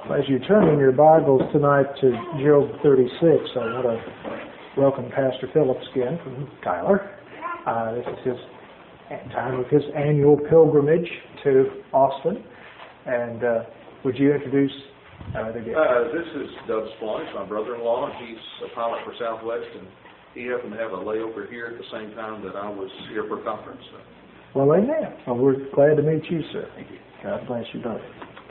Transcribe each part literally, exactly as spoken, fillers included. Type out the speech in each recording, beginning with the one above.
As you turn in your Bibles tonight to Job thirty-six, I want to welcome Pastor Phillips again from Tyler. Uh, this is his time of his annual pilgrimage to Austin. And uh, would you introduce uh, the guest? Uh, this is Doug Splonish, my brother-in-law. He's a pilot for Southwest, and he happened to have a layover here at the same time that I was here for conference. So. Well, amen. Well, we're glad to meet you, sir. Thank you. God bless you both.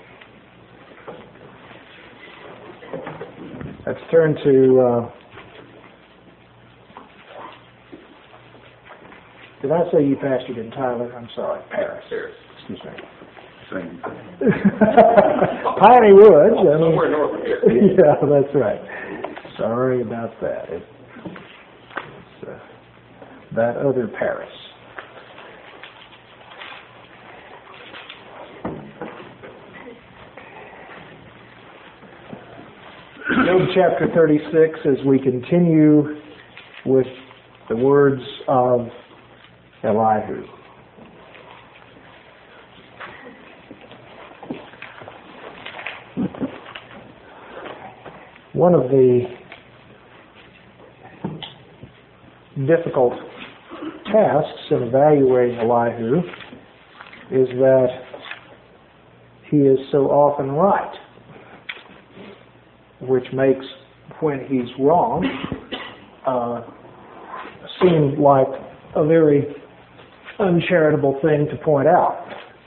Let's turn to, uh, did I say you pastored in Tyler? I'm sorry, Paris. Paris. Excuse me. Same. Piney Woods. I mean, Somewhere north of here. Yeah, that's right. Sorry about that. It, it's uh, that other Paris. Job chapter thirty-six, as we continue with the words of Elihu. One of the difficult tasks in evaluating Elihu is that he is so often right, which makes when he's wrong uh, seem like a very uncharitable thing to point out.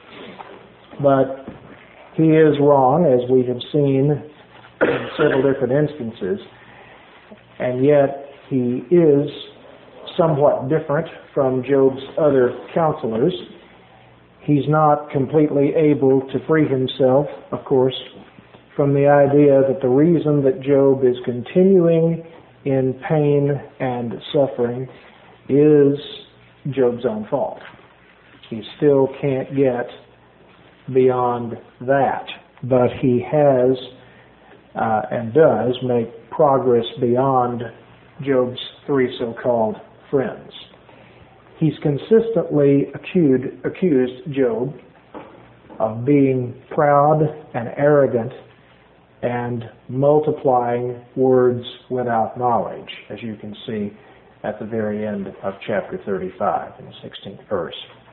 But he is wrong, as we have seen in several different instances, and yet he is somewhat different from Job's other counselors. He's not completely able to free himself, of course, from the idea that the reason that Job is continuing in pain and suffering is Job's own fault. He still can't get beyond that, but he has uh, and does make progress beyond Job's three so-called friends. He's consistently accused, accused Job of being proud and arrogant and multiplying words without knowledge, as you can see at the very end of chapter thirty-five, in the sixteenth verse.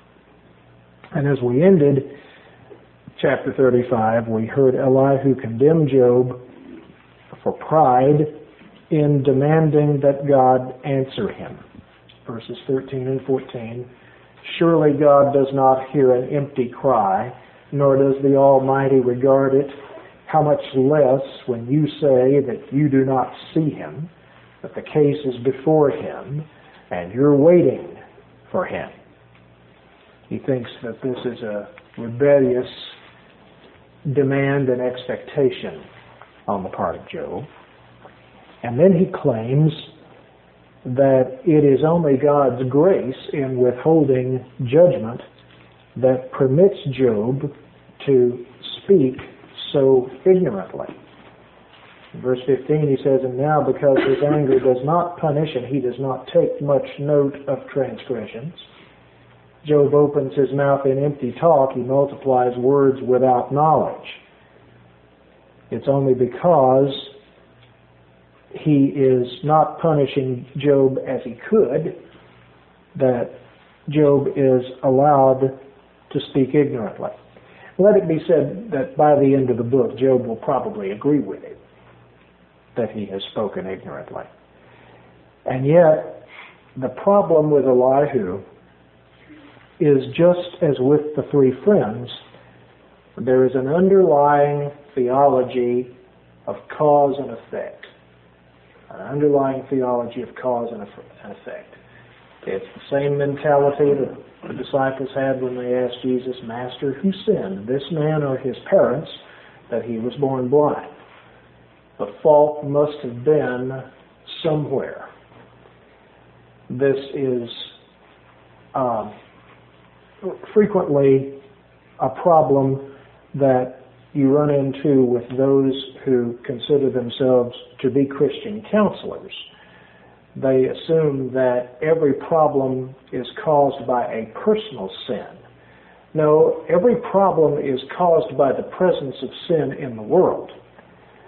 And as we ended chapter thirty-five, we heard Elihu condemn Job for pride in demanding that God answer him. Verses thirteen and fourteen, surely God does not hear an empty cry, nor does the Almighty regard it. How much less when you say that you do not see him, that the case is before him, and you're waiting for him. He thinks that this is a rebellious demand and expectation on the part of Job. And then he claims that it is only God's grace in withholding judgment that permits Job to speak so ignorantly. In verse fifteen he says, and now because his anger does not punish and he does not take much note of transgressions, Job opens his mouth in empty talk, he multiplies words without knowledge. It's only because he is not punishing Job as he could that Job is allowed to speak ignorantly. Let it be said that by the end of the book, Job will probably agree with it, that he has spoken ignorantly. And yet, the problem with Elihu is just as with the three friends, there is an underlying theology of cause and effect. An underlying theology of cause and effect. It's the same mentality that the disciples had when they asked Jesus, Master, who sinned, this man or his parents, that he was born blind? The fault must have been somewhere. This is um, frequently a problem that you run into with those who consider themselves to be Christian counselors. They assume that every problem is caused by a personal sin. No, every problem is caused by the presence of sin in the world.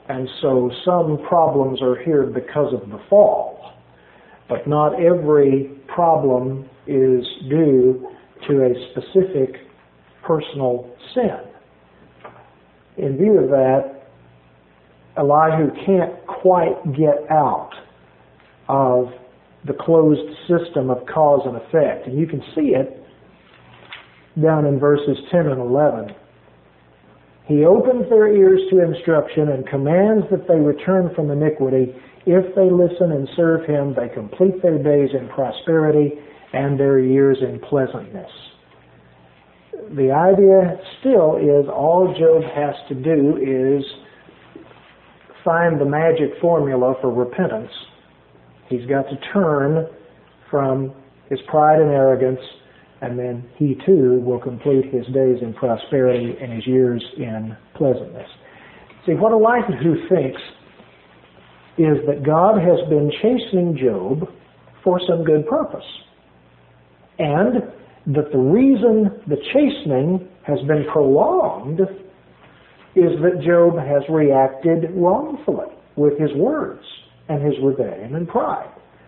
And so some problems are here because of the fall. But not every problem is due to a specific personal sin. In view of that, Elihu can't quite get out of the closed system of cause and effect. And you can see it down in verses ten and eleven. He opens their ears to instruction and commands that they return from iniquity. If they listen and serve him, they complete their days in prosperity and their years in pleasantness. The idea still is all Job has to do is find the magic formula for repentance. He's got to turn from his pride and arrogance, and then he too will complete his days in prosperity and his years in pleasantness. See, what Elihu thinks is that God has been chastening Job for some good purpose, and that the reason the chastening has been prolonged is that Job has reacted wrongfully with his words and his rebellion and pride.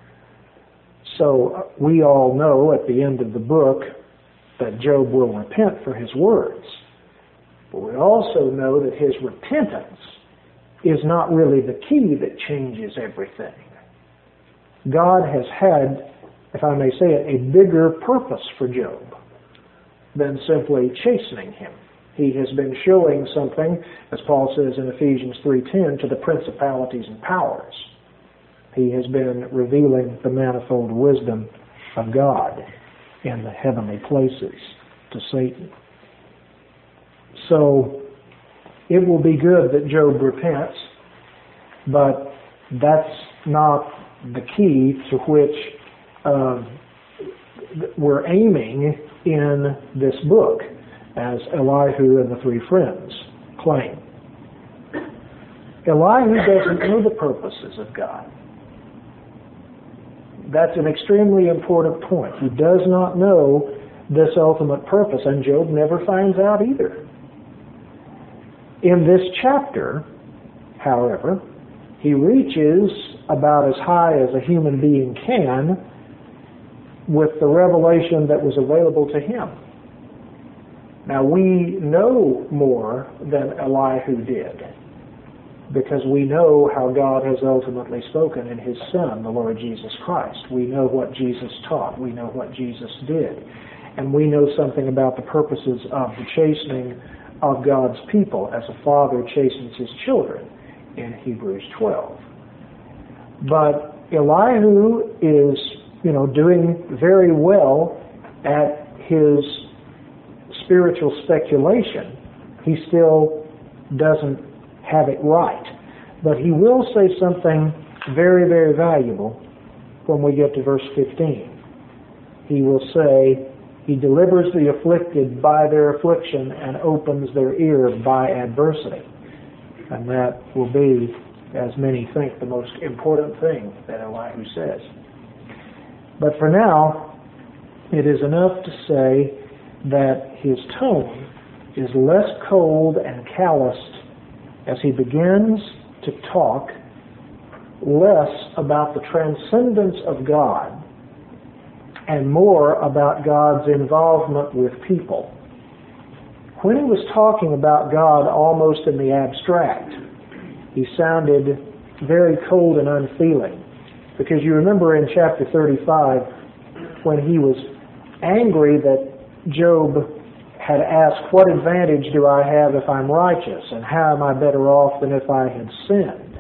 So we all know at the end of the book that Job will repent for his words. But we also know that his repentance is not really the key that changes everything. God has had, if I may say it, a bigger purpose for Job than simply chastening him. He has been showing something, as Paul says in Ephesians three ten, to the principalities and powers. He has been revealing the manifold wisdom of God in the heavenly places to Satan. So it will be good that Job repents, but that's not the key to which uh, we're aiming in this book, as Elihu and the three friends claim. Elihu doesn't know the purposes of God. That's an extremely important point. He does not know this ultimate purpose, and Job never finds out either. In this chapter, however, he reaches about as high as a human being can with the revelation that was available to him. Now, we know more than Elihu did, because we know how God has ultimately spoken in his Son, the Lord Jesus Christ. We know what Jesus taught. We know what Jesus did. And we know something about the purposes of the chastening of God's people as a father chastens his children in Hebrews twelve. But Elihu is, you know, doing very well at his spiritual speculation. He still doesn't have it right. But he will say something very, very valuable when we get to verse fifteen. He will say, he delivers the afflicted by their affliction and opens their ear by adversity. And that will be, as many think, the most important thing that Elihu says. But for now, it is enough to say that his tone is less cold and calloused as he begins to talk less about the transcendence of God and more about God's involvement with people. When he was talking about God almost in the abstract, he sounded very cold and unfeeling. Because you remember in chapter thirty-five, when he was angry that Job had asked, what advantage do I have if I'm righteous, and how am I better off than if I had sinned?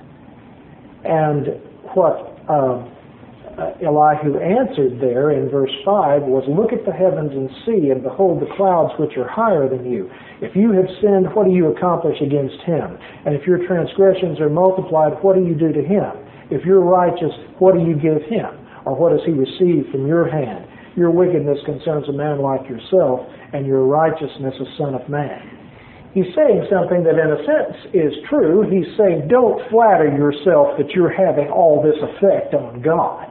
And what uh, Elihu answered there in verse five was, look at the heavens and see, and behold the clouds which are higher than you. If you have sinned, what do you accomplish against him? And if your transgressions are multiplied, what do you do to him? If you're righteous, what do you give him? Or what does he receive from your hand? Your wickedness concerns a man like yourself, and your righteousness a son of man. He's saying something that in a sense is true. He's saying, don't flatter yourself that you're having all this effect on God.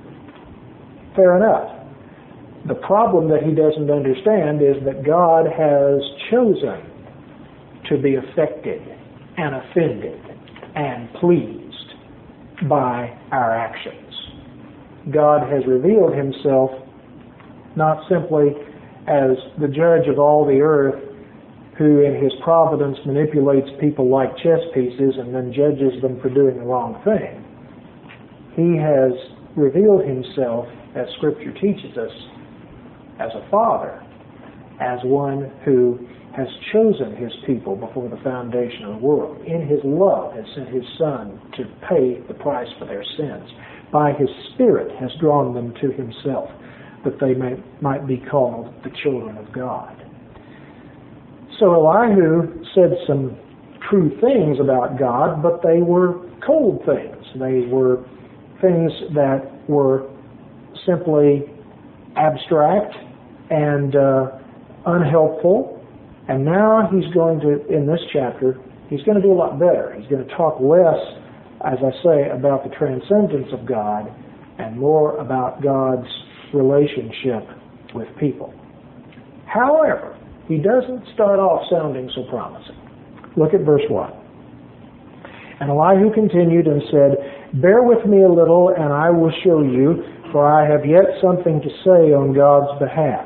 Fair enough. The problem that he doesn't understand is that God has chosen to be affected and offended and pleased by our actions. God has revealed himself not simply as the judge of all the earth who in his providence manipulates people like chess pieces and then judges them for doing the wrong thing. He has revealed himself, as Scripture teaches us, as a father, as one who has chosen his people before the foundation of the world. In his love has sent his Son to pay the price for their sins. By his Spirit has drawn them to himself, that they may, might be called the children of God. So Elihu said some true things about God, but they were cold things. They were things that were simply abstract and uh, unhelpful. And now he's going to, in this chapter, he's going to do a lot better. He's going to talk less, as I say, about the transcendence of God and more about God's relationship with people. However, he doesn't start off sounding so promising. Look at verse one. And Elihu continued and said, "Bear with me a little, and I will show you, for I have yet something to say on God's behalf."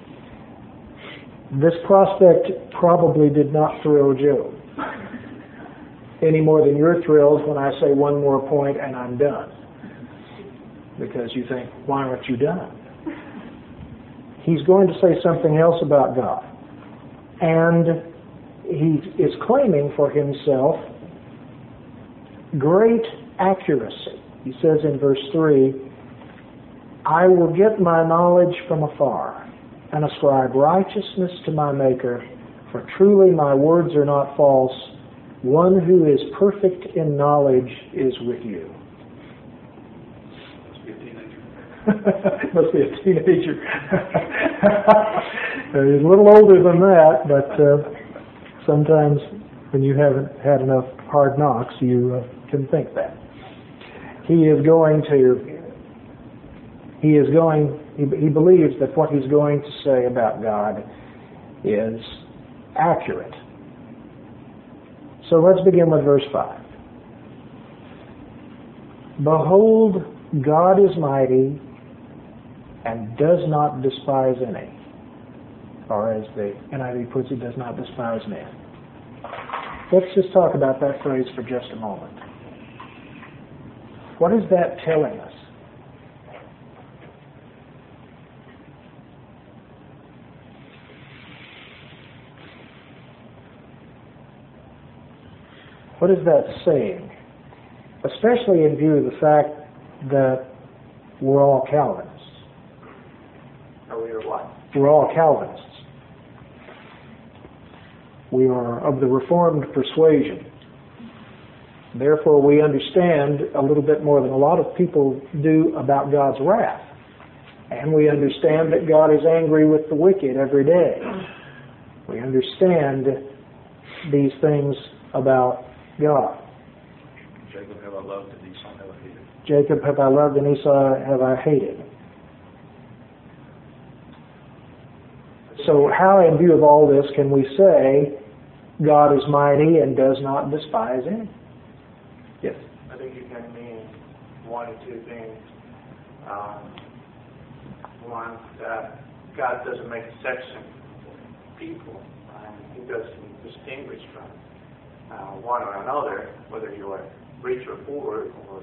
This prospect probably did not thrill Job any more than you're thrilled when I say one more point and I'm done. Because you think, why aren't you done? He's going to say something else about God. And he is claiming for himself great accuracy. He says in verse three, "I will get my knowledge from afar and ascribe righteousness to my Maker, for truly my words are not false. One who is perfect in knowledge is with you." Must be a teenager. He's a little older than that, but uh, sometimes when you haven't had enough hard knocks, you uh, can think that. He is going to, he is going, he, he believes that what he's going to say about God is accurate. So let's begin with verse five. "Behold, God is mighty and does not despise any." Or as the N I V puts it, does not despise man. Let's just talk about that phrase for just a moment. What is that telling us? What is that saying? Especially in view of the fact that we're all Calvinists. Are we or what? We're all Calvinists. We are of the Reformed persuasion. Therefore, we understand a little bit more than a lot of people do about God's wrath. And we understand that God is angry with the wicked every day. We understand these things about God. Jacob have I loved and Esau have I hated. Jacob have I loved and Esau have I hated. So how, in view of all this, can we say God is mighty and does not despise any? Yes? I think you can mean one or two things. Um, one, that God doesn't make exception for people. Um, he doesn't distinguish from uh, one or another, whether you are rich or poor, or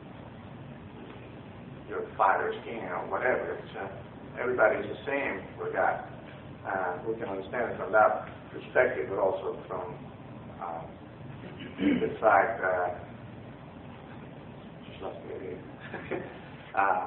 you're fighter, king, or whatever. It's, uh, everybody's the same for God. Uh, we can understand it from that perspective, but also from uh, the fact that just lost me here. uh,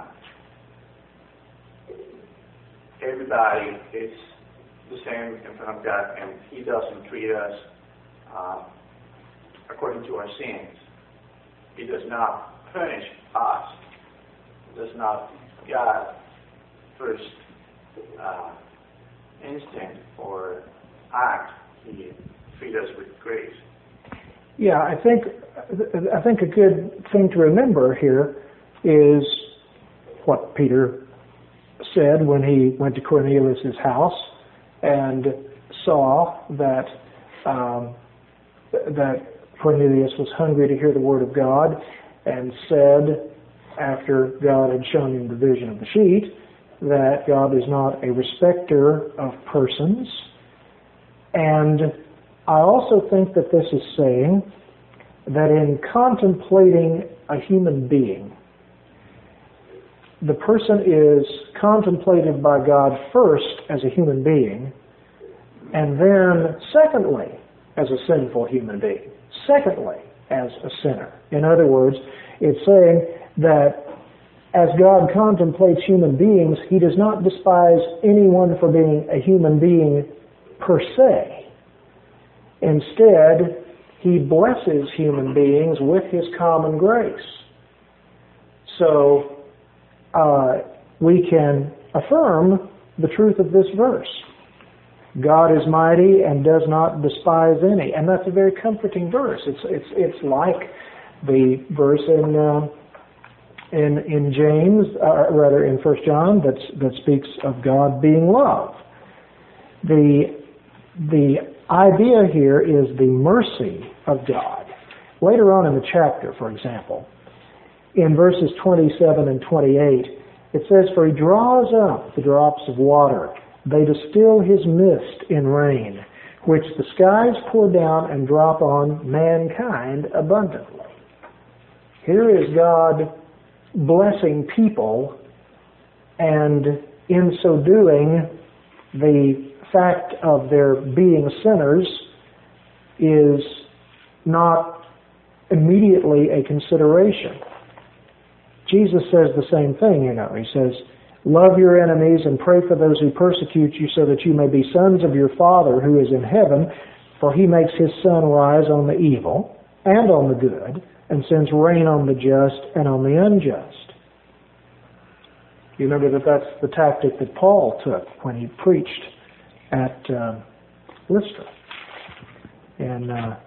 everybody is the same in front of God, and He doesn't treat us uh, according to our sins. He does not punish us. He does not God first. Uh, instinct or act, He treats us with grace. Yeah, I think I think a good thing to remember here is what Peter said when he went to Cornelius' house and saw that um, that Cornelius was hungry to hear the word of God and said, after God had shown him the vision of the sheet, that God is not a respecter of persons. And I also think that this is saying that in contemplating a human being, the person is contemplated by God first as a human being, and then secondly as a sinful human being, secondly as a sinner. In other words, it's saying that as God contemplates human beings, He does not despise anyone for being a human being per se. Instead, He blesses human beings with His common grace. So, uh, we can affirm the truth of this verse. God is mighty and does not despise any. And that's a very comforting verse. It's it's it's like the verse in uh, in in James, uh, rather in First John, that's, that speaks of God being love. The the idea here is the mercy of God. Later on in the chapter, for example, in verses twenty-seven and twenty-eight, it says, "For He draws up the drops of water. They distill His mist in rain, which the skies pour down and drop on mankind abundantly." Here is God blessing people, and in so doing, the fact of their being sinners is not immediately a consideration. Jesus says the same thing, you know. He says, "Love your enemies and pray for those who persecute you, so that you may be sons of your Father who is in heaven, for He makes His sun rise on the evil and on the good, and sends rain on the just and on the unjust." You remember that that's the tactic that Paul took when he preached at uh, Lystra. In uh,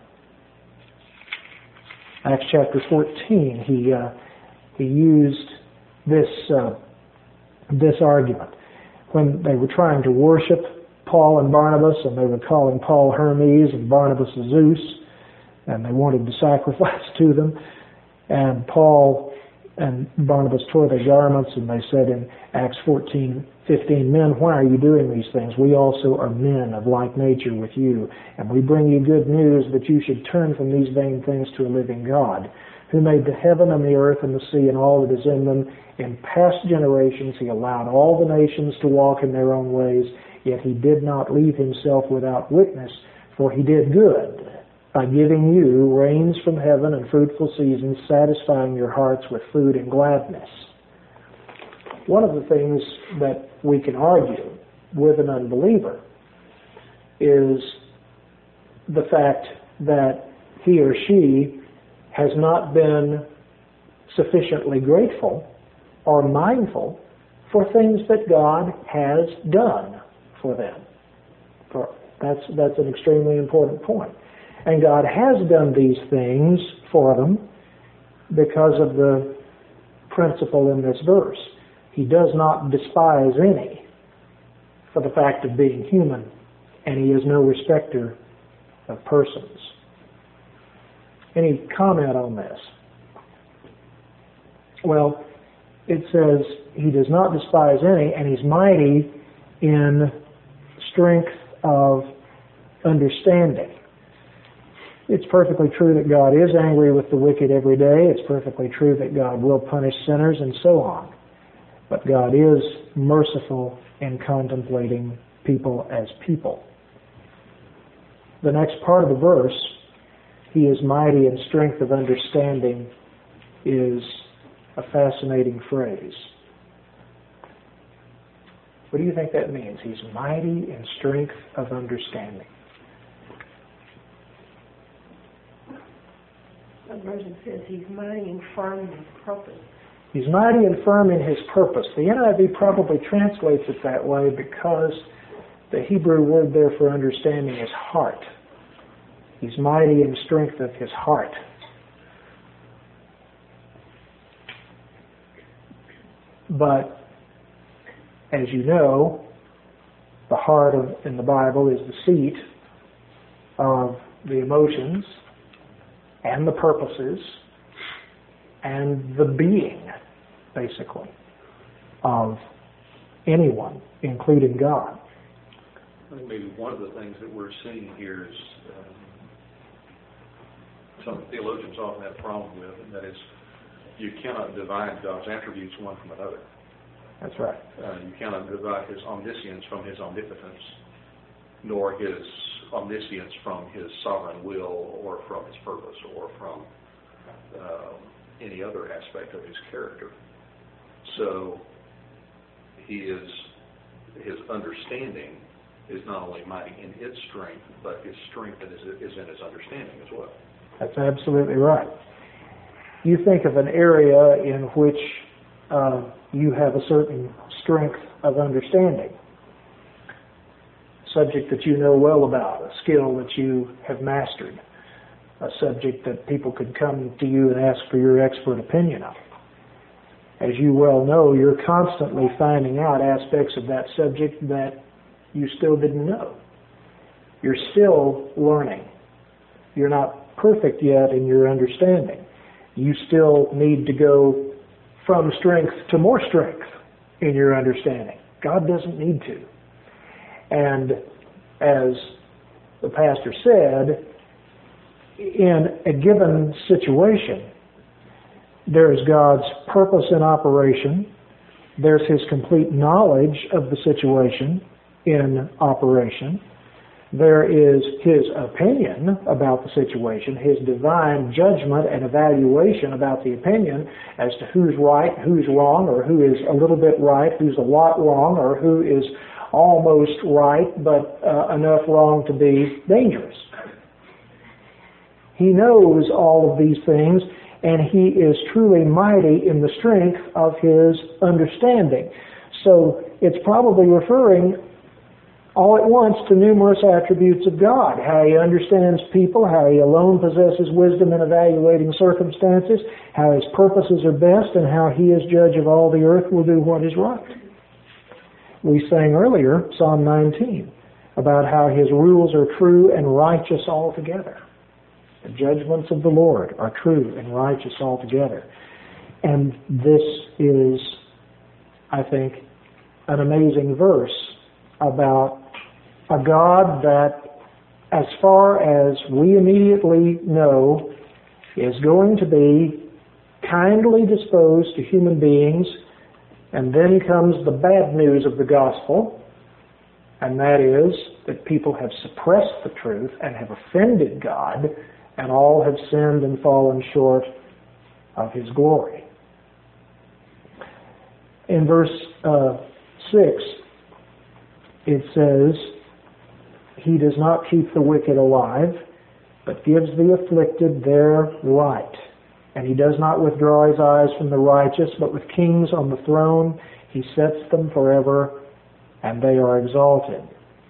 Acts chapter fourteen, he uh, he used this uh, this argument when they were trying to worship Paul and Barnabas, and they were calling Paul Hermes and Barnabas Zeus, and they wanted to sacrifice to them. And Paul and Barnabas tore their garments, and they said in Acts fourteen fifteen, "Men, why are you doing these things? We also are men of like nature with you, and we bring you good news that you should turn from these vain things to a living God, who made the heaven and the earth and the sea and all that is in them. In past generations He allowed all the nations to walk in their own ways, yet He did not leave Himself without witness, for He did good by giving you rains from heaven and fruitful seasons, satisfying your hearts with food and gladness." One of the things that we can argue with an unbeliever is the fact that he or she has not been sufficiently grateful or mindful for things that God has done for them. For that's that's an extremely important point. And God has done these things for them because of the principle in this verse. He does not despise any for the fact of being human, and He is no respecter of persons. Any comment on this? Well, it says He does not despise any, and He's mighty in strength of understanding. It's perfectly true that God is angry with the wicked every day. It's perfectly true that God will punish sinners and so on. But God is merciful in contemplating people as people. The next part of the verse, He is mighty in strength of understanding, is a fascinating phrase. What do you think that means? He's mighty in strength of understanding. That version says He's mighty and firm in His purpose. He's mighty and firm in His purpose. The N I V probably translates it that way because the Hebrew word there for understanding is heart. He's mighty in strength of His heart. But, as you know, the heart of, in the Bible is the seat of the emotions and the purposes and the being, basically, of anyone, including God. I think maybe one of the things that we're seeing here is um, some theologians often have a problem with, and that is you cannot divide God's attributes one from another. That's right. Uh, you cannot divide his omniscience from his omnipotence, nor his omniscience from his sovereign will or from his purpose or from uh, any other aspect of his character. So he is, his understanding is not only mighty in its strength, but his strength is, is in his understanding as well. That's absolutely right. You think of an area in which uh, you have a certain strength of understanding, subject that you know well about, a skill that you have mastered, a subject that people could come to you and ask for your expert opinion of. As you well know, you're constantly finding out aspects of that subject that you still didn't know. You're still learning. You're not perfect yet in your understanding. You still need to go from strength to more strength in your understanding. God doesn't need to. And as the pastor said, in a given situation, there's God's purpose in operation. There's his complete knowledge of the situation in operation. There is his opinion about the situation, his divine judgment and evaluation about the opinion as to who's right, who's wrong, or who is a little bit right, who's a lot wrong, or who is almost right, but uh, enough wrong to be dangerous. He knows all of these things, and he is truly mighty in the strength of his understanding. So it's probably referring all at once to numerous attributes of God: how he understands people, how he alone possesses wisdom in evaluating circumstances, how his purposes are best, and how he as judge of all the earth will do what is right. We sang earlier, Psalm nineteen, about how his rules are true and righteous altogether. The judgments of the Lord are true and righteous altogether. And this is, I think, an amazing verse about a God that, as far as we immediately know, is going to be kindly disposed to human beings. And then comes the bad news of the gospel, and that is that people have suppressed the truth and have offended God, and all have sinned and fallen short of his glory. In verse uh, six, it says, he does not keep the wicked alive, but gives the afflicted their right. And he does not withdraw his eyes from the righteous, but with kings on the throne he sets them forever, and they are exalted.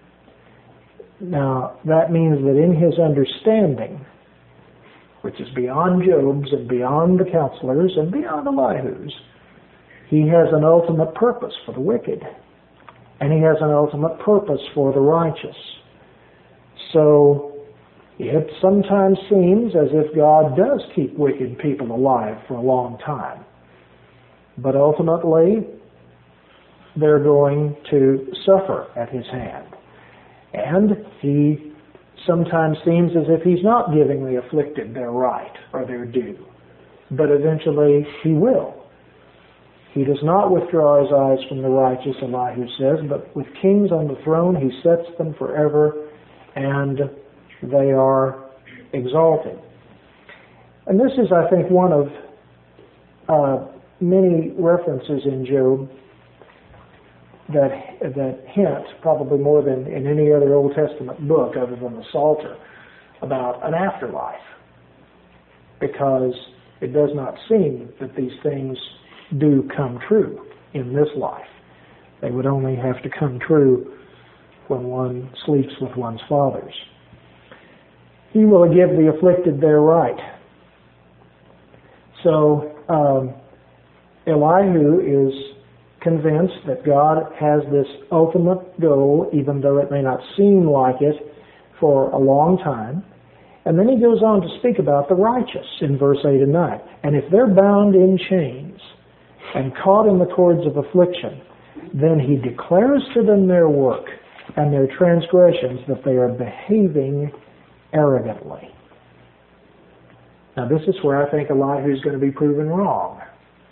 Now, that means that in his understanding, which is beyond Job's and beyond the counselors and beyond Elihu's, he has an ultimate purpose for the wicked, and he has an ultimate purpose for the righteous. So, it sometimes seems as if God does keep wicked people alive for a long time. But ultimately, they're going to suffer at his hand. And he sometimes seems as if he's not giving the afflicted their right or their due. But eventually he will. He does not withdraw his eyes from the righteous, Elihu says, but with kings on the throne he sets them forever, and they are exalted. And this is, I think, one of uh, many references in Job that that hint, probably more than in any other Old Testament book other than the Psalter, about an afterlife. Because it does not seem that these things do come true in this life. They would only have to come true when one sleeps with one's fathers. He will give the afflicted their right. So, um, Elihu is convinced that God has this ultimate goal, even though it may not seem like it for a long time. And then he goes on to speak about the righteous in verse eight and nine. And if they're bound in chains and caught in the cords of affliction, then he declares to them their work and their transgressions, that they are behaving arrogantly. Now this is where I think Elihu's going to be proven wrong.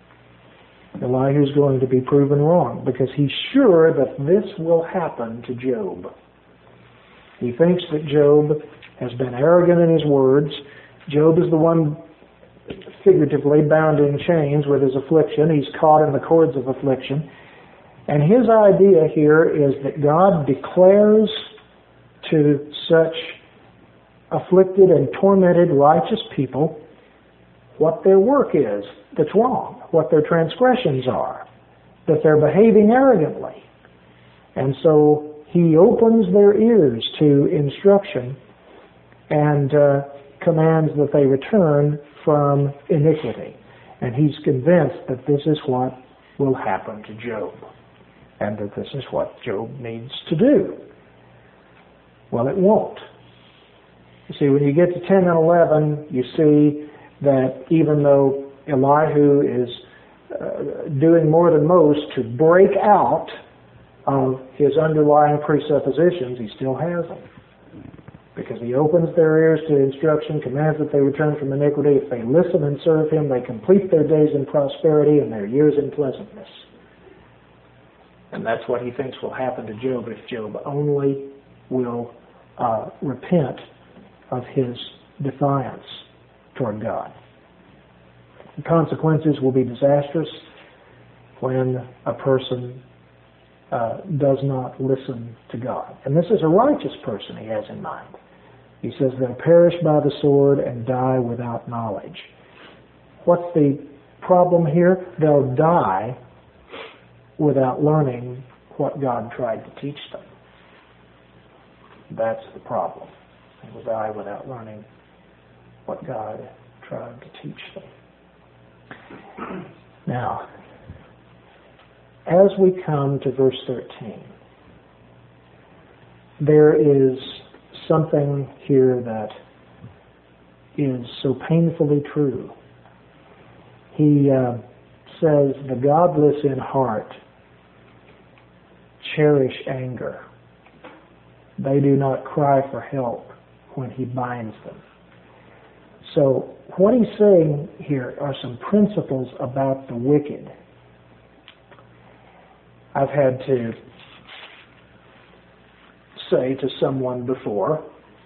Elihu's going to be proven wrong because he's sure that this will happen to Job. He thinks that Job has been arrogant in his words. Job is the one figuratively bound in chains with his affliction. He's caught in the cords of affliction. And his idea here is that God declares to such afflicted and tormented righteous people what their work is that's wrong, what their transgressions are, that they're behaving arrogantly. And so he opens their ears to instruction and uh, commands that they return from iniquity. And he's convinced that this is what will happen to Job, and that this is what Job needs to do. Well, it won't. You see, when you get to ten and eleven, you see that even though Elihu is uh, doing more than most to break out of his underlying presuppositions, he still has them. Because he opens their ears to instruction, commands that they return from iniquity. If they listen and serve him, they complete their days in prosperity and their years in pleasantness. And that's what he thinks will happen to Job if Job only will uh, repent of his defiance toward God. The consequences will be disastrous when a person uh, does not listen to God. And this is a righteous person he has in mind. He says they'll perish by the sword and die without knowledge. What's the problem here? They'll die without learning what God tried to teach them. That's the problem. They will die without learning what God tried to teach them. Now, as we come to verse thirteen, there is something here that is so painfully true. He uh, says, the godless in heart cherish anger. They do not cry for help when he binds them. So what he's saying here are some principles about the wicked. I've had to say to someone before,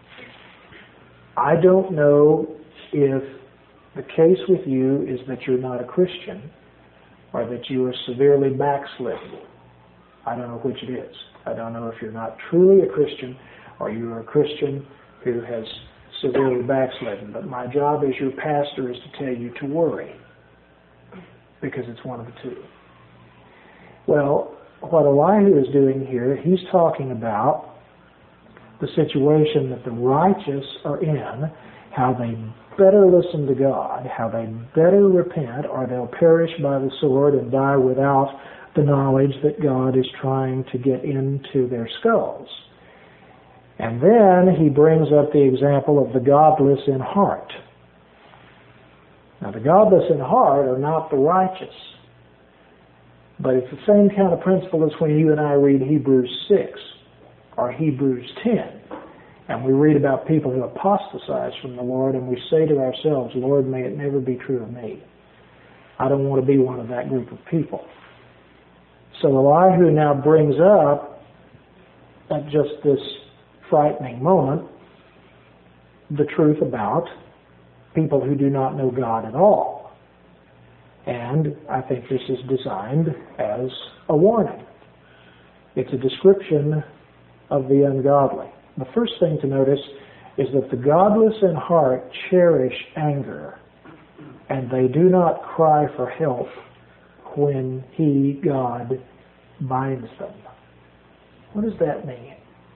I don't know if the case with you is that you're not a Christian or that you are severely backslidden. I don't know which it is. I don't know if you're not truly a Christian or you're a Christian who has severely backslidden. But my job as your pastor is to tell you to worry, because it's one of the two. Well, what Elihu is doing here, he's talking about the situation that the righteous are in, how they better listen to God, how they better repent, or they'll perish by the sword and die without the knowledge that God is trying to get into their skulls. And then he brings up the example of the godless in heart. Now, the godless in heart are not the righteous. But it's the same kind of principle as when you and I read Hebrews six or Hebrews ten. And we read about people who apostatize from the Lord, and we say to ourselves, Lord, may it never be true of me. I don't want to be one of that group of people. So Elihu now brings up, at just this frightening moment, the truth about people who do not know God at all. And I think this is designed as a warning. It's a description of the ungodly. The first thing to notice is that the godless in heart cherish anger, and they do not cry for help when He, God, binds them. What does that mean?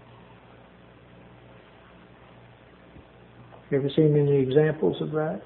You ever seen any examples of that?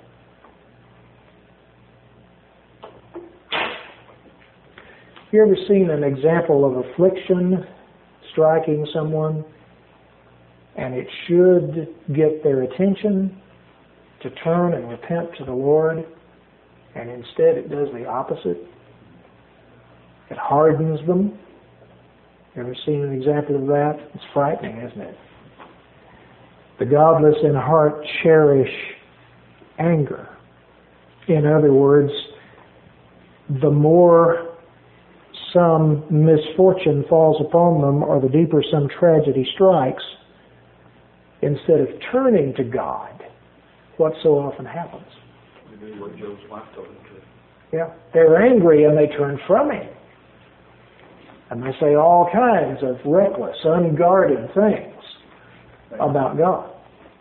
You ever seen an example of affliction striking someone and it should get their attention to turn and repent to the Lord, and instead it does the opposite. It hardens them. Ever seen an example of that? It's frightening, isn't it? The godless in heart cherish anger. In other words, the more some misfortune falls upon them or the deeper some tragedy strikes, instead of turning to God, what so often happens? We do what Job's wife told him to. Yeah, they're angry and they turn from Him. And they say all kinds of reckless, unguarded things about God.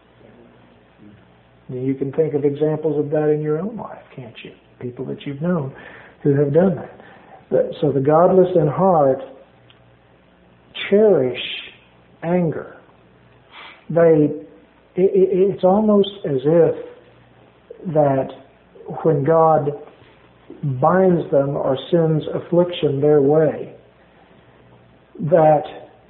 And you can think of examples of that in your own life, can't you? People that you've known who have done that. So the godless in heart cherish anger. They, it, it's almost as if that when God binds them or sends affliction their way, that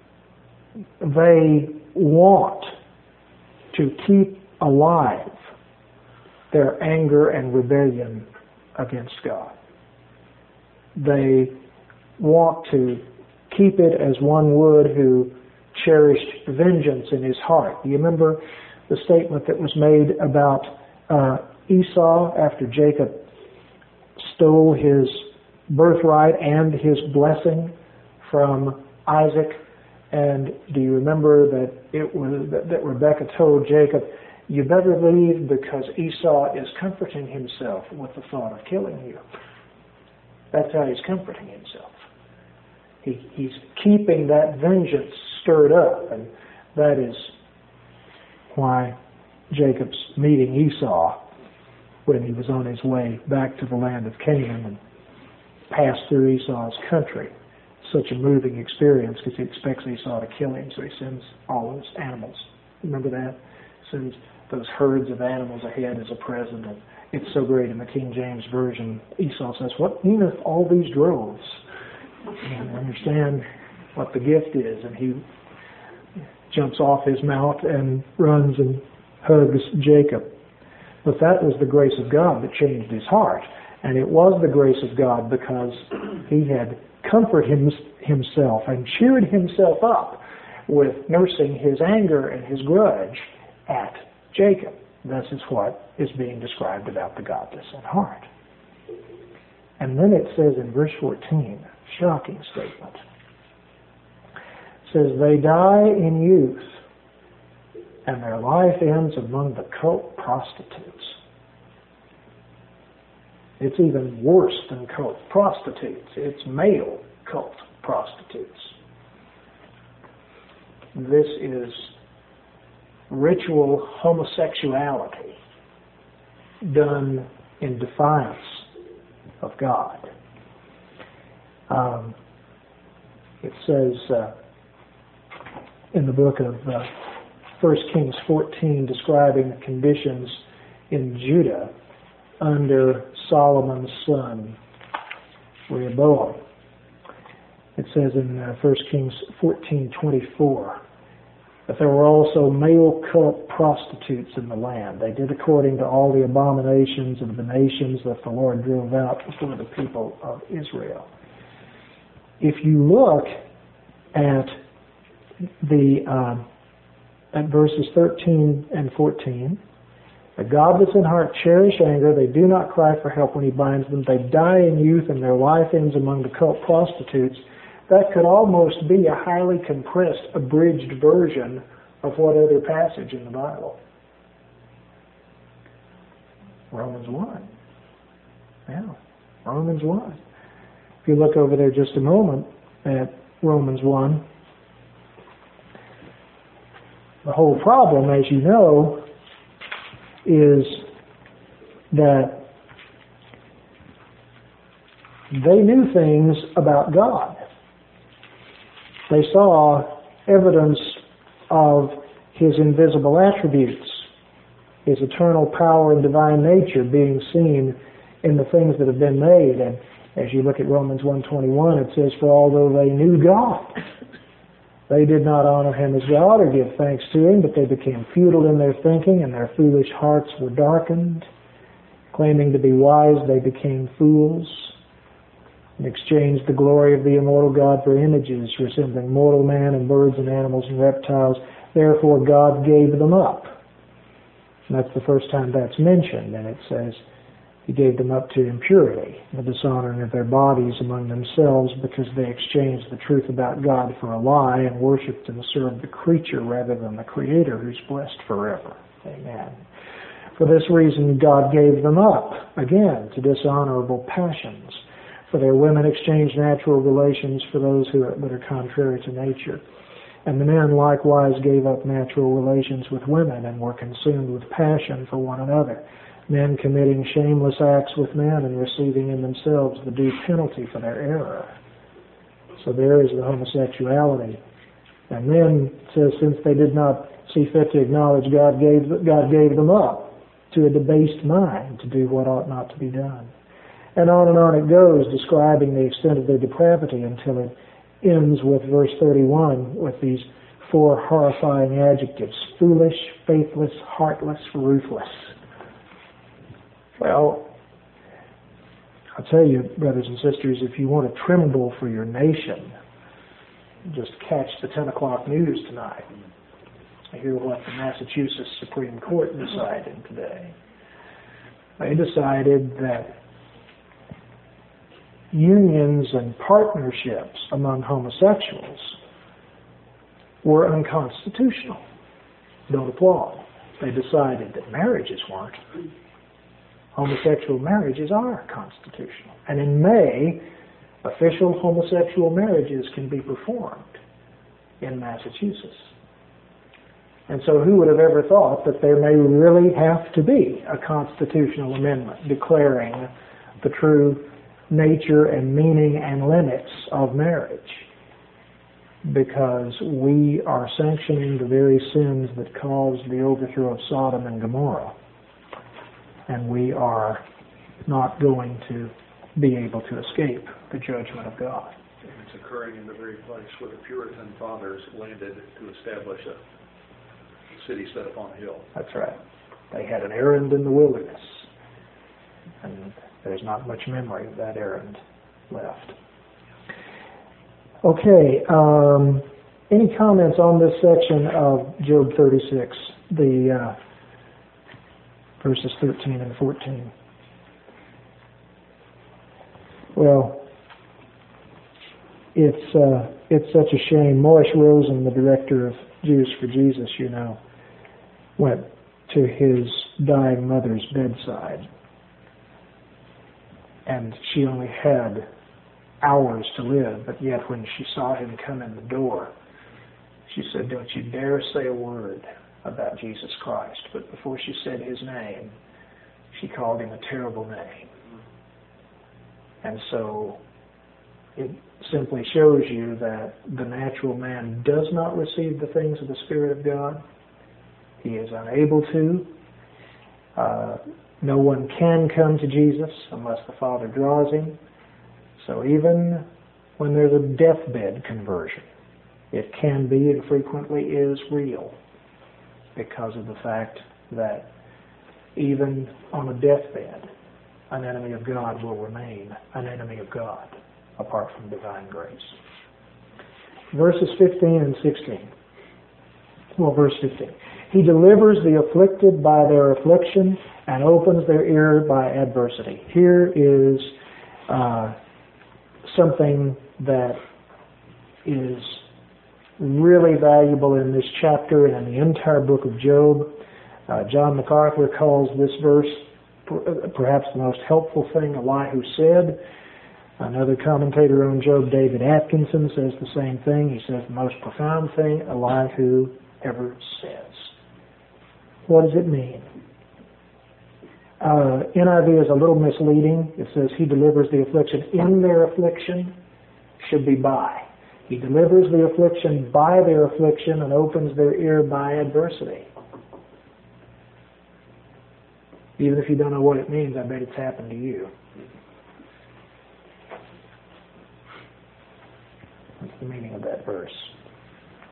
they want to keep alive their anger and rebellion against God. They want to keep it as one would who cherished vengeance in his heart. Do you remember the statement that was made about uh, Esau after Jacob stole his birthright and his blessing from Isaac? And do you remember that it was that Rebekah told Jacob, "You better leave because Esau is comforting himself with the thought of killing you." That's how he's comforting himself. He, he's keeping that vengeance stirred up, and that is why Jacob's meeting Esau when he was on his way back to the land of Canaan and passed through Esau's country. Such a moving experience because he expects Esau to kill him, so he sends all those animals. Remember that? Sends those herds of animals ahead as a present. And it's so great in the King James Version. Esau says, "What meaneth all these droves?" And understand what the gift is. And he jumps off his mount and runs and hugs Jacob. But that was the grace of God that changed his heart. And it was the grace of God because he had comforted him, himself and cheered himself up with nursing his anger and his grudge at Jacob. This is what is being described about the godless in heart. And then it says in verse fourteen, shocking statement. It says, "They die in youth, and their life ends among the cult prostitutes." It's even worse than cult prostitutes. It's male cult prostitutes. This is ritual homosexuality done in defiance of God. Um, it says uh, in the book of uh, First Kings fourteen, describing the conditions in Judah under Solomon's son, Rehoboam. It says in uh, First Kings fourteen twenty-four that there were also male cult prostitutes in the land. They did according to all the abominations of the nations that the Lord drove out before the people of Israel. If you look at the uh, at verses thirteen and fourteen, "The godless in heart cherish anger. They do not cry for help when he binds them. They die in youth, and their life ends among the cult prostitutes." That could almost be a highly compressed, abridged version of what other passage in the Bible? Romans one. Yeah, Romans one. If you look over there just a moment at Romans one, the whole problem, as you know, is that they knew things about God. They saw evidence of His invisible attributes, His eternal power and divine nature being seen in the things that have been made. And as you look at Romans one twenty-one, it says, "For although they knew God, They did not honor him as God or give thanks to him, but they became futile in their thinking, and their foolish hearts were darkened. Claiming to be wise, they became fools, and exchanged the glory of the immortal God for images resembling mortal man and birds and animals and reptiles. Therefore God gave them up. And that's the first time that's mentioned, and it says he gave them up to impurity, the dishonoring of their bodies among themselves, because they exchanged the truth about God for a lie and worshipped and served the creature rather than the Creator, who's blessed forever. Amen. For this reason God gave them up, again, to dishonorable passions. For their women exchanged natural relations for those who are, that are contrary to nature. And the men likewise gave up natural relations with women and were consumed with passion for one another, men committing shameless acts with men and receiving in themselves the due penalty for their error. So there is the homosexuality. And then it says, since they did not see fit to acknowledge God gave, God gave them up to a debased mind to do what ought not to be done. And on and on it goes, describing the extent of their depravity until it ends with verse thirty-one with these four horrifying adjectives: foolish, faithless, heartless, ruthless. Well, I'll tell you, brothers and sisters, if you want to tremble for your nation, just catch the ten o'clock news tonight. I hear what the Massachusetts Supreme Court decided today. They decided that unions and partnerships among homosexuals were unconstitutional. Don't applaud. They decided that marriages weren't. Homosexual marriages are constitutional. And in May, official homosexual marriages can be performed in Massachusetts. And so who would have ever thought that there may really have to be a constitutional amendment declaring the true nature and meaning and limits of marriage, because we are sanctioning the very sins that caused the overthrow of Sodom and Gomorrah, and we are not going to be able to escape the judgment of God. It's occurring in the very place where the Puritan fathers landed to establish a city set upon a hill. That's right. They had an errand in the wilderness, and there's not much memory of that errand left. Okay, um, any comments on this section of Job thirty-six, the uh, verses thirteen and fourteen? Well, it's uh, it's such a shame. Morris Rosen, the director of Jews for Jesus, you know, went to his dying mother's bedside. And she only had hours to live, but yet when she saw him come in the door, she said, "Don't you dare say a word about Jesus Christ." But before she said his name, she called him a terrible name. And so it simply shows you that the natural man does not receive the things of the Spirit of God. He is unable to. Uh, no one can come to Jesus unless the Father draws him. So even when there's a deathbed conversion, it can be and frequently is real, because of the fact that even on a deathbed, an enemy of God will remain an enemy of God apart from divine grace. Verses fifteen and sixteen. Well, verse fifteen. He delivers the afflicted by their affliction and opens their ear by adversity. Here is uh, something that is really valuable in this chapter and in the entire book of Job. Uh, John MacArthur calls this verse perhaps the most helpful thing Elihu said. Another commentator on Job, David Atkinson, says the same thing. He says the most profound thing Elihu ever says. What does it mean? Uh, N I V is a little misleading. It says he delivers the affliction in their affliction. Should be by. He delivers the affliction by their affliction and opens their ear by adversity. Even if you don't know what it means, I bet it's happened to you. What's the meaning of that verse?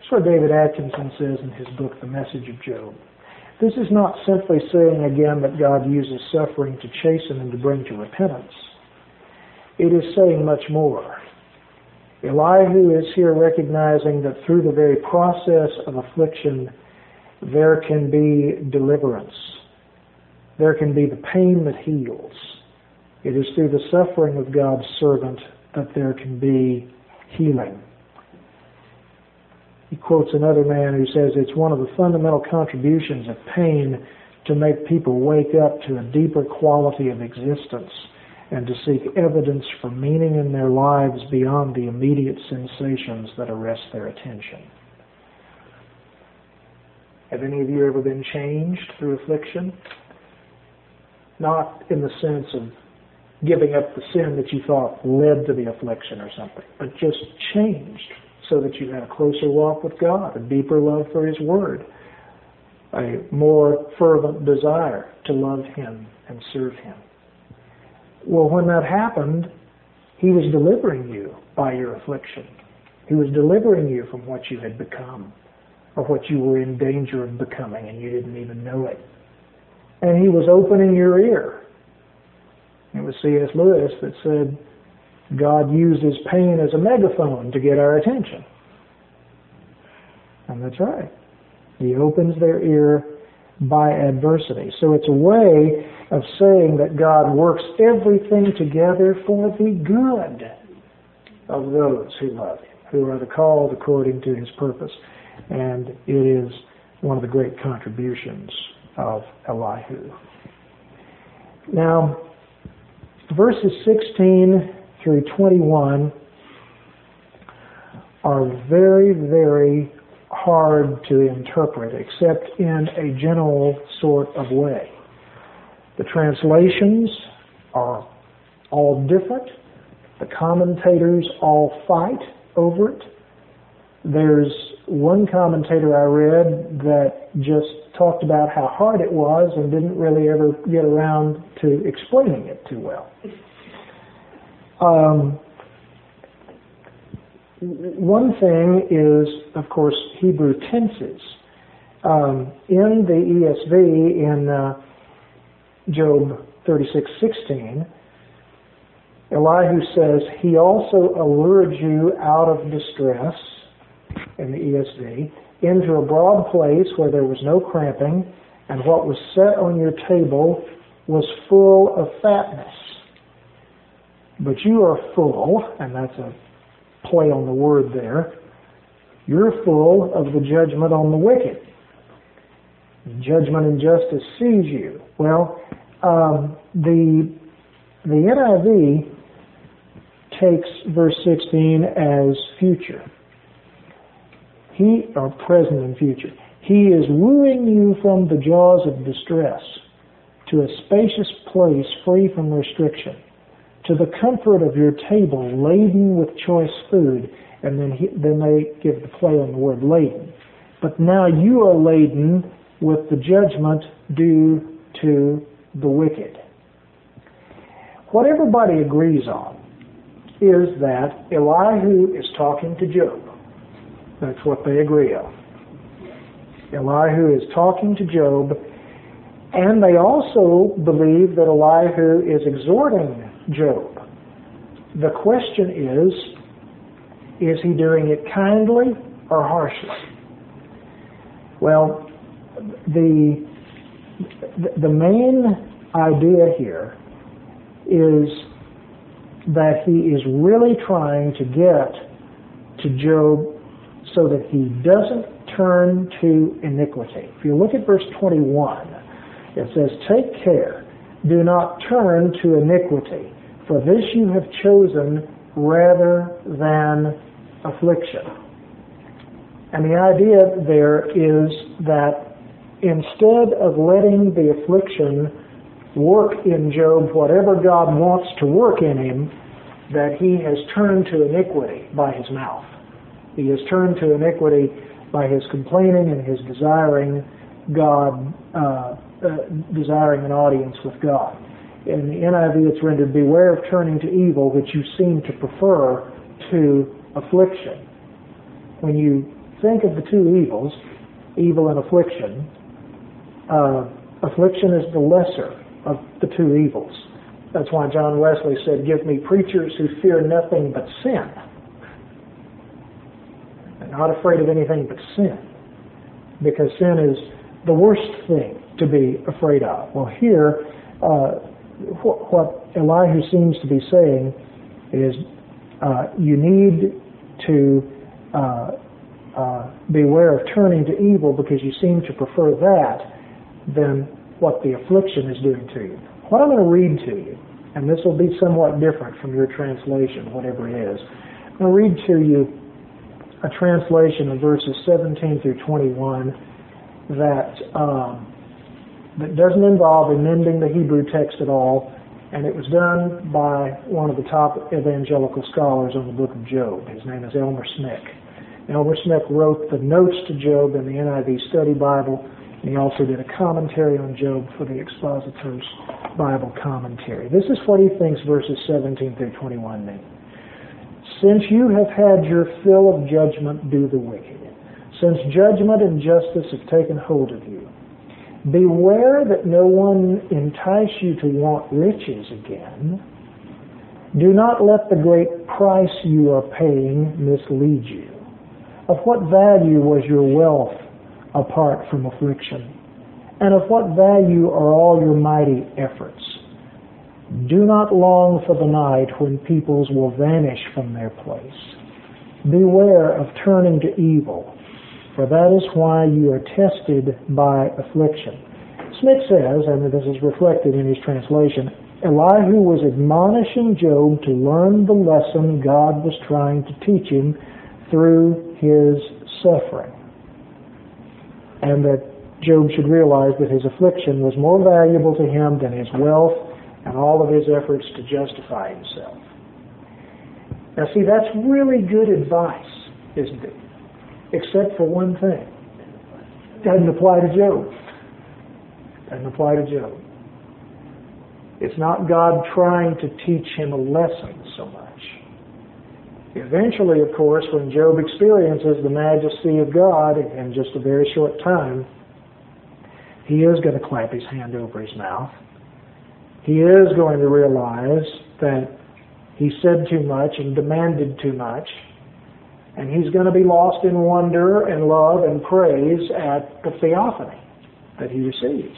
That's what David Atkinson says in his book, The Message of Job. This is not simply saying again that God uses suffering to chasten and to bring to repentance. It is saying much more. Elihu is here recognizing that through the very process of affliction, there can be deliverance. There can be the pain that heals. It is through the suffering of God's servant that there can be healing. He quotes another man who says it's one of the fundamental contributions of pain to make people wake up to a deeper quality of existence and to seek evidence for meaning in their lives beyond the immediate sensations that arrest their attention. Have any of you ever been changed through affliction? Not in the sense of giving up the sin that you thought led to the affliction or something, but just changed so that you had a closer walk with God, a deeper love for His Word, a more fervent desire to love Him and serve Him. Well, when that happened, He was delivering you by your affliction. He was delivering you from what you had become or what you were in danger of becoming and you didn't even know it. And He was opening your ear. It was C S Lewis that said, God uses pain as a megaphone to get our attention. And that's right. He opens their ear by adversity. So it's a way of saying that God works everything together for the good of those who love Him, who are the called according to His purpose. And it is one of the great contributions of Elihu. Now, verses sixteen through twenty-one are very, very hard to interpret, except in a general sort of way. The translations are all different. The commentators all fight over it. There's one commentator I read that just talked about how hard it was and didn't really ever get around to explaining it too well. Um, one thing is, of course, Hebrew tenses. Um, in the E S V, in uh, Job thirty-six sixteen, Elihu says, He also allured you out of distress, in the E S V, into a broad place where there was no cramping, and what was set on your table was full of fatness. But you are full, and that's a play on the word there, you're full of the judgment on the wicked. Judgment and justice seize you. Well, um, the the N I V takes verse sixteen as future. He, or present and future. He is wooing you from the jaws of distress to a spacious place free from restriction, to the comfort of your table laden with choice food. And then he, then they give the play on the word laden. But now you are laden with the judgment due to the wicked. What everybody agrees on is that Elihu is talking to Job. That's what they agree on. Elihu is talking to Job, and they also believe that Elihu is exhorting Job. The question is, is he doing it kindly or harshly? Well, the the main idea here is that he is really trying to get to Job so that he doesn't turn to iniquity. If you look at verse twenty-one, it says, Take care, do not turn to iniquity, for this you have chosen rather than affliction. And the idea there is that instead of letting the affliction work in Job whatever God wants to work in him, that he has turned to iniquity by his mouth. He has turned to iniquity by his complaining and his desiring God, uh, uh, desiring an audience with God. In the N I V it's rendered, beware of turning to evil, which you seem to prefer to affliction. When you think of the two evils, evil and affliction, uh, affliction is the lesser of the two evils. That's why John Wesley said, "Give me preachers who fear nothing but sin." They're not afraid of anything but sin, because sin is the worst thing to be afraid of. Well, here, uh, wh- what Elihu seems to be saying is uh, you need to uh, uh, beware of turning to evil, because you seem to prefer that than what the affliction is doing to you. What I'm going to read to you, and this will be somewhat different from your translation, whatever it is. I'm going to read to you a translation of verses seventeen through twenty-one that um, that doesn't involve amending the Hebrew text at all, and it was done by one of the top evangelical scholars on the book of Job. His name is Elmer Smick. Elmer Smick wrote the notes to Job in the N I V Study Bible, and he also did a commentary on Job for the Expositor's Bible Commentary. This is what he thinks verses seventeen through twenty-one mean. "Since you have had your fill of judgment, do the wicked. Since judgment and justice have taken hold of you, beware that no one entice you to want riches again. Do not let the great price you are paying mislead you. Of what value was your wealth apart from affliction? And of what value are all your mighty efforts? Do not long for the night when peoples will vanish from their place. Beware of turning to evil, for that is why you are tested by affliction." Smith says, and this is reflected in his translation, Elihu was admonishing Job to learn the lesson God was trying to teach him through his suffering, and that Job should realize that his affliction was more valuable to him than his wealth and all of his efforts to justify himself. Now see, that's really good advice, isn't it? Except for one thing. It doesn't apply to Job. It doesn't apply to Job. It's not God trying to teach him a lesson so much. Eventually, of course, when Job experiences the majesty of God in just a very short time, he is going to clap his hand over his mouth. He is going to realize that he said too much and demanded too much, and he's going to be lost in wonder and love and praise at the theophany that he receives.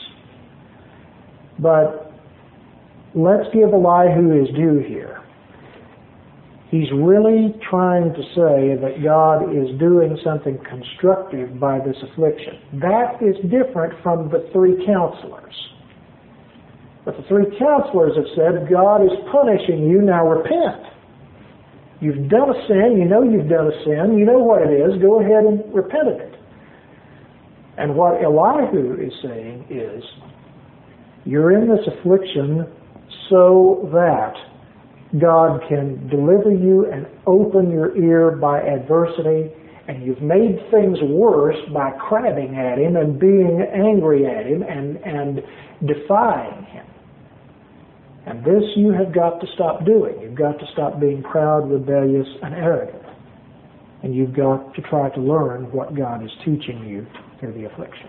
But let's give Elihu his due here. He's really trying to say that God is doing something constructive by this affliction. That is different from the three counselors. But the three counselors have said, God is punishing you, now repent. You've done a sin, you know you've done a sin, you know what it is, go ahead and repent of it. And what Elihu is saying is, you're in this affliction so that God can deliver you and open your ear by adversity, and you've made things worse by crabbing at him and being angry at him and, and defying him. And this you have got to stop doing. You've got to stop being proud, rebellious, and arrogant. And you've got to try to learn what God is teaching you through the affliction.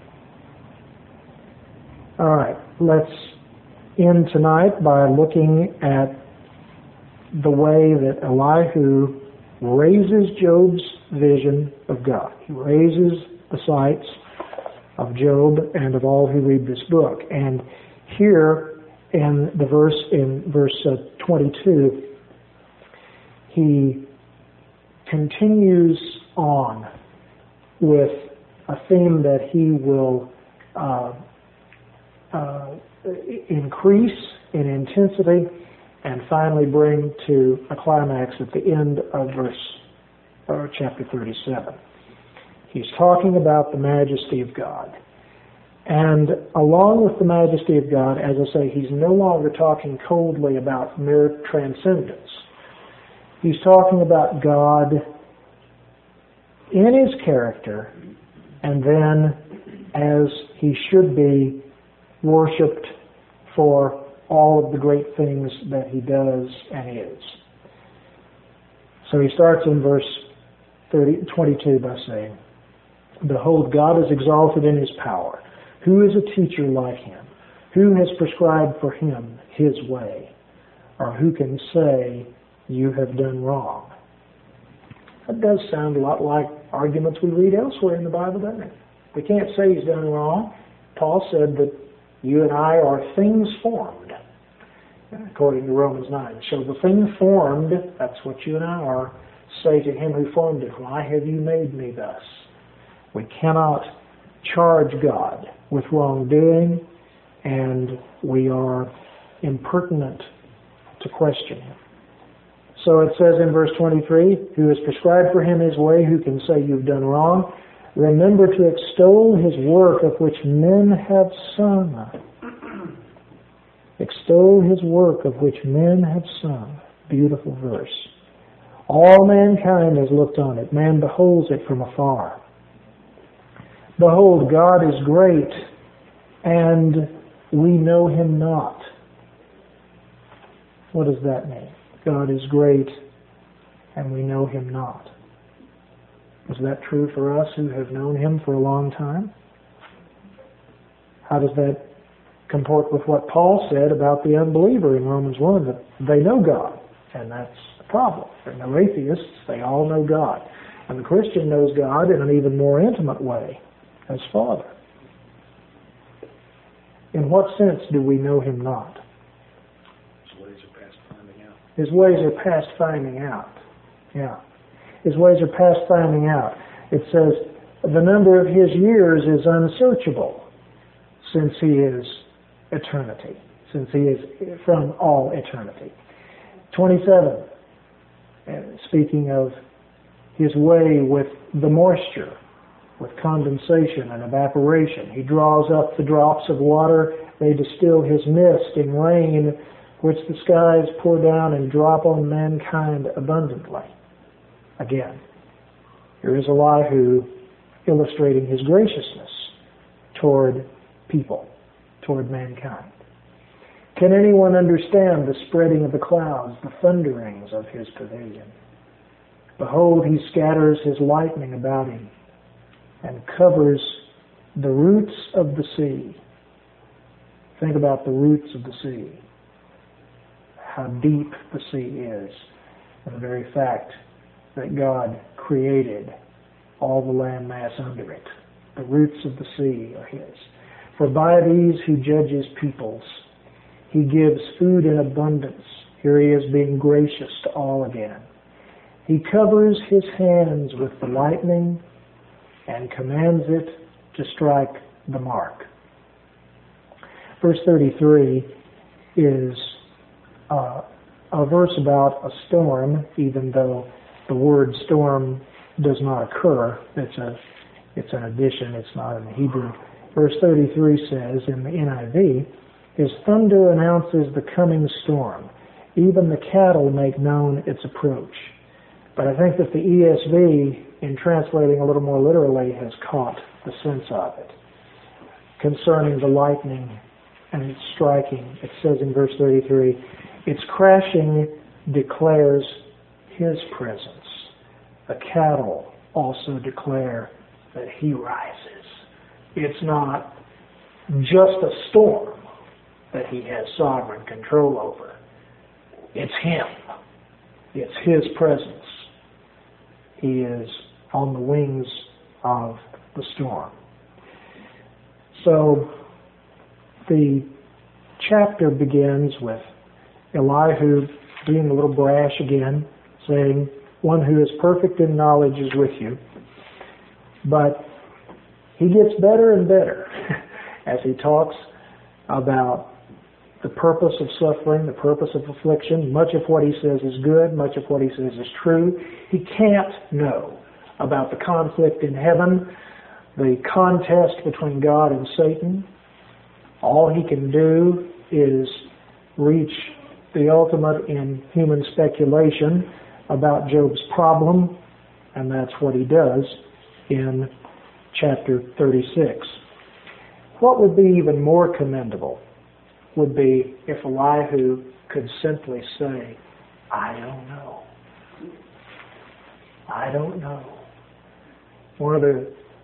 All right, let's end tonight by looking at the way that Elihu raises Job's vision of God. He raises the sights of Job and of all who read this book. And here in the verse in verse uh, twenty-two, he continues on with a theme that he will uh, uh, increase in intensity and finally bring to a climax at the end of verse or chapter thirty-seven. He's talking about the majesty of God. And along with the majesty of God, as I say, he's no longer talking coldly about mere transcendence. He's talking about God in his character, and then as he should be worshipped for all of the great things that he does and is. So he starts in verse thirty, twenty-two by saying, Behold, God is exalted in his power. Who is a teacher like him? Who has prescribed for him his way? Or who can say, you have done wrong? That does sound a lot like arguments we read elsewhere in the Bible, doesn't it? We can't say he's done wrong. Paul said that you and I are things formed, according to Romans nine. So the thing formed, that's what you and I are, say to him who formed it, why have you made me thus? We cannot charge God with wrongdoing, and we are impertinent to question him. So it says in verse twenty-three, who has prescribed for him his way, who can say you've done wrong? Remember to extol his work of which men have sung. Extol his work of which men have sung. Beautiful verse. All mankind has looked on it. Man beholds it from afar. Behold, God is great, and we know him not. What does that mean? God is great, and we know him not. Is that true for us who have known him for a long time? How does that comport with what Paul said about the unbeliever in Romans one, that they know God, and that's the problem. There are no atheists, they all know God. And the Christian knows God in an even more intimate way, as Father. In what sense do we know him not? His ways are past finding out. His ways are past finding out. Yeah. His ways are past finding out. It says, the number of his years is unsearchable, since he is eternity, since he is from all eternity. twenty-seven, speaking of his way with the moisture, with condensation and evaporation. He draws up the drops of water, they distill his mist in rain, which the skies pour down and drop on mankind abundantly. Again, here is Elihu illustrating his graciousness toward people, toward mankind. Can anyone understand the spreading of the clouds, the thunderings of his pavilion? Behold, he scatters his lightning about him and covers the roots of the sea. Think about the roots of the sea, how deep the sea is, and the very fact that God created all the landmass under it. The roots of the sea are his. For by these he judges peoples. He gives food in abundance. Here he is being gracious to all again. He covers his hands with the lightning and commands it to strike the mark. Verse thirty-three is uh, a verse about a storm, even though the word storm does not occur. It's a it's an addition, it's not in the Hebrew. Verse thirty-three says in the N I V, his thunder announces the coming storm. Even the cattle make known its approach. But I think that the E S V, in translating a little more literally, has caught the sense of it. Concerning the lightning and its striking, it says in verse thirty-three, its crashing declares his presence. The cattle also declare that he rises. It's not just a storm that he has sovereign control over. It's him. It's his presence. He is on the wings of the storm. So the chapter begins with Elihu being a little brash again, saying, one who is perfect in knowledge is with you. But he gets better and better as he talks about the purpose of suffering, the purpose of affliction. Much of what he says is good, much of what he says is true. He can't know about the conflict in heaven, the contest between God and Satan. All he can do is reach the ultimate in human speculation about Job's problem, and that's what he does in chapter thirty-six. What would be even more commendable would be if Elihu could simply say, I don't know. I don't know. One of the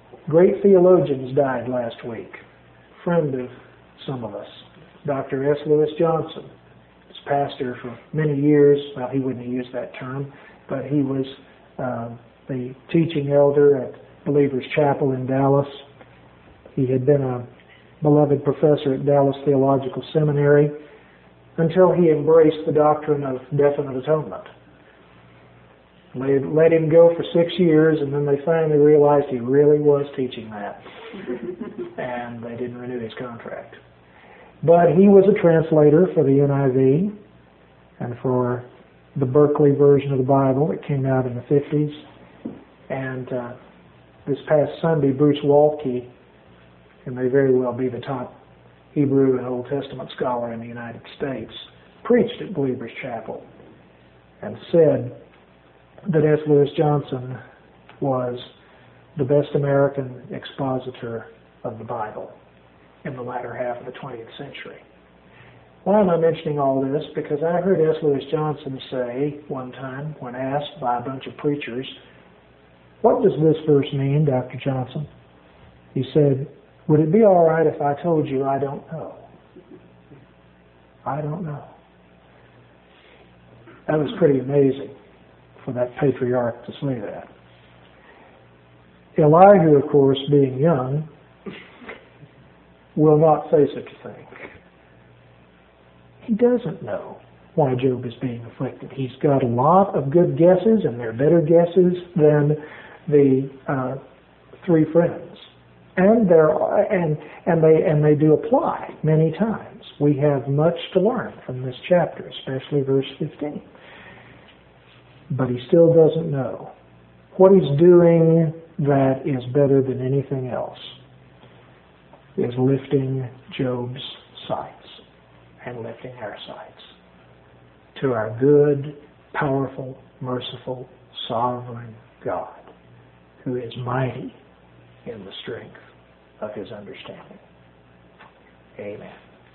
Great theologians died last week. Friend of some of us, Doctor S. Lewis Johnson, was pastor for many years. Well, he wouldn't use that term, but he was uh, the teaching elder at Believers Chapel in Dallas. He had been a beloved professor at Dallas Theological Seminary until he embraced the doctrine of definite atonement. They let him go for six years, and then they finally realized he really was teaching that. And they didn't renew his contract. But he was a translator for the N I V and for the Berkeley version of the Bible that came out in the fifties. And uh, this past Sunday, Bruce Waltke, who may very well be the top Hebrew and Old Testament scholar in the United States, preached at Believers Chapel and said that S. Lewis Johnson was the best American expositor of the Bible in the latter half of the twentieth century. Why am I mentioning all this? Because I heard S. Lewis Johnson say one time, when asked by a bunch of preachers, "What does this verse mean, Doctor Johnson?" He said, "Would it be all right if I told you I don't know?" I don't know. That was pretty amazing for that patriarch to say that. Elihu, of course, being young, will not say such a thing. He doesn't know why Job is being afflicted. He's got a lot of good guesses, and they're better guesses than the uh, three friends. And there are, and and they and they do apply many times. We have much to learn from this chapter, especially verse fifteen. But he still doesn't know. What he's doing that is better than anything else is lifting Job's sights and lifting our sights to our good, powerful, merciful, sovereign God, who is mighty in the strength of his understanding. Amen.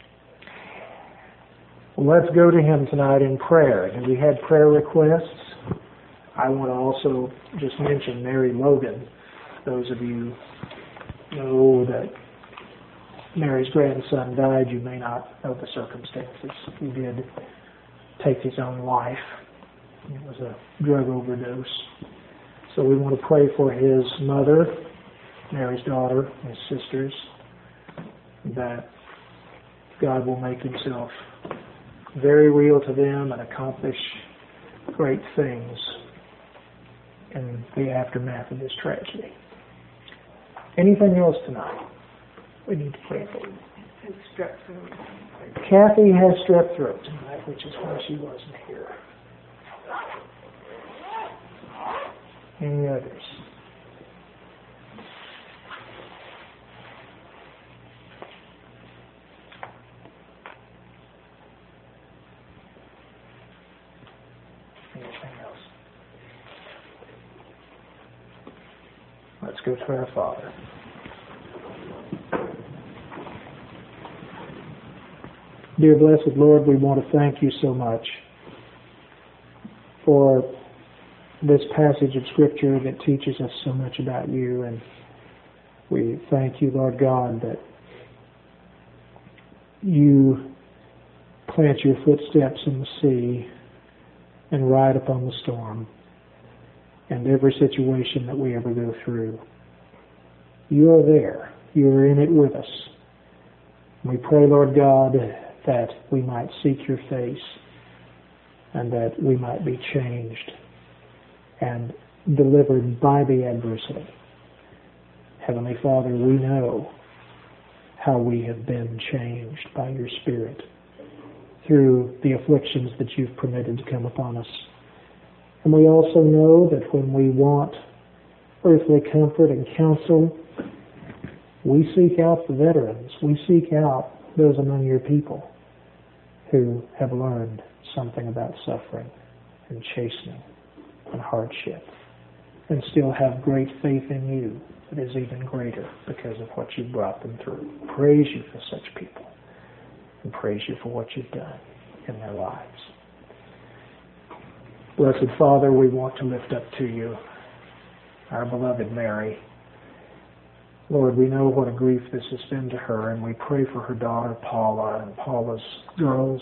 Well, let's go to him tonight in prayer. And we had prayer requests. I want to also just mention Mary Logan. Those of you know that Mary's grandson died. You may not know the circumstances. He did take his own life. It was a drug overdose. So we want to pray for his mother, Mary's daughter, his sisters, that God will make himself very real to them and accomplish great things in the aftermath of this tragedy. Anything else tonight we need to pray for? Strep throat. Kathy has strep throat tonight, which is why she wasn't here. Any others? Anything else? Let's go to our Father. Dear blessed Lord, we want to thank you so much for this passage of Scripture that teaches us so much about you. And we thank you, Lord God, that you plant your footsteps in the sea and ride upon the storm and every situation that we ever go through. You are there. You are in it with us. We pray, Lord God, that we might seek your face and that we might be changed and delivered by the adversity. Heavenly Father, we know how we have been changed by your Spirit through the afflictions that you've permitted to come upon us. And we also know that when we want earthly comfort and counsel, we seek out the veterans. We seek out those among your people who have learned something about suffering and chastening and hardship and still have great faith in you that is even greater because of what you brought them through. Praise you for such people and praise you for what you've done in their lives. Blessed Father, we want to lift up to you our beloved Mary. Lord, we know what a grief this has been to her, and we pray for her daughter Paula and Paula's girls,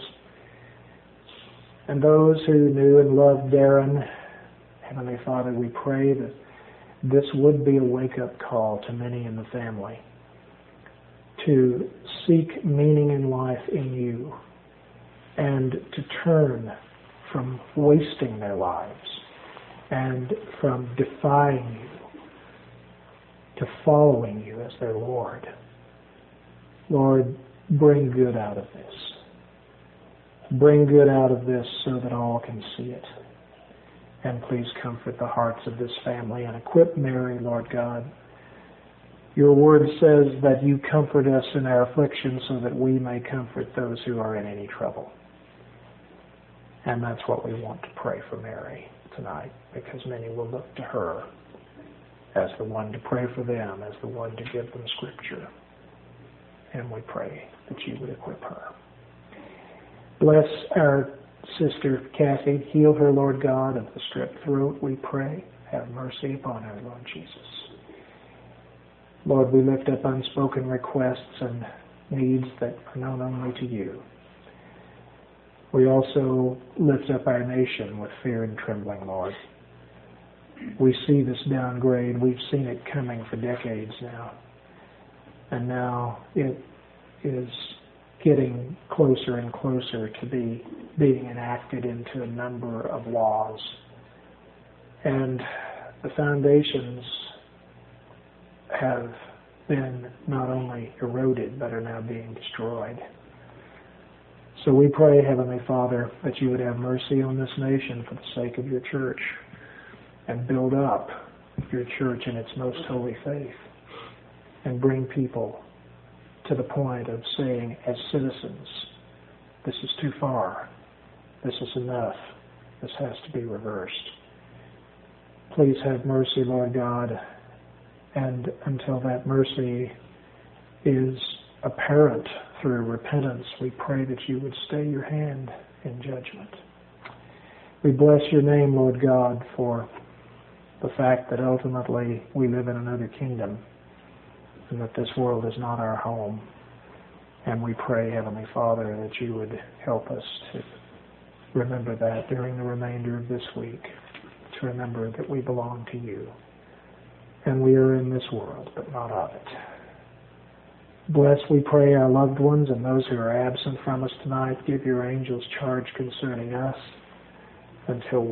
and those who knew and loved Darren. Heavenly Father, we pray that this would be a wake-up call to many in the family to seek meaning in life in you and to turn from wasting their lives and from defying you to following you as their Lord. Lord, bring good out of this. Bring good out of this so that all can see it. And please comfort the hearts of this family and equip Mary, Lord God. Your word says that you comfort us in our affliction so that we may comfort those who are in any trouble. And that's what we want to pray for Mary tonight, because many will look to her as the one to pray for them, as the one to give them Scripture. And we pray that you would equip her. Bless our sister Kathy. Heal her, Lord God, of the strep throat, we pray. Have mercy upon her, Lord Jesus. Lord, we lift up unspoken requests and needs that are known only to you. We also lift up our nation with fear and trembling, Lord. We see this downgrade. We've seen it coming for decades now. And now it is getting closer and closer to be being enacted into a number of laws. And the foundations have been not only eroded, but are now being destroyed. So we pray, Heavenly Father, that you would have mercy on this nation for the sake of your church, and build up your church in its most holy faith, and bring people to the point of saying, as citizens, this is too far, this is enough, this has to be reversed. Please have mercy, Lord God, and until that mercy is apparent through repentance, we pray that you would stay your hand in judgment. We bless your name, Lord God, for the fact that ultimately we live in another kingdom and that this world is not our home. And we pray, Heavenly Father, that you would help us to remember that during the remainder of this week, to remember that we belong to you. And we are in this world, but not of it. Bless, we pray, our loved ones and those who are absent from us tonight. Give your angels charge concerning us until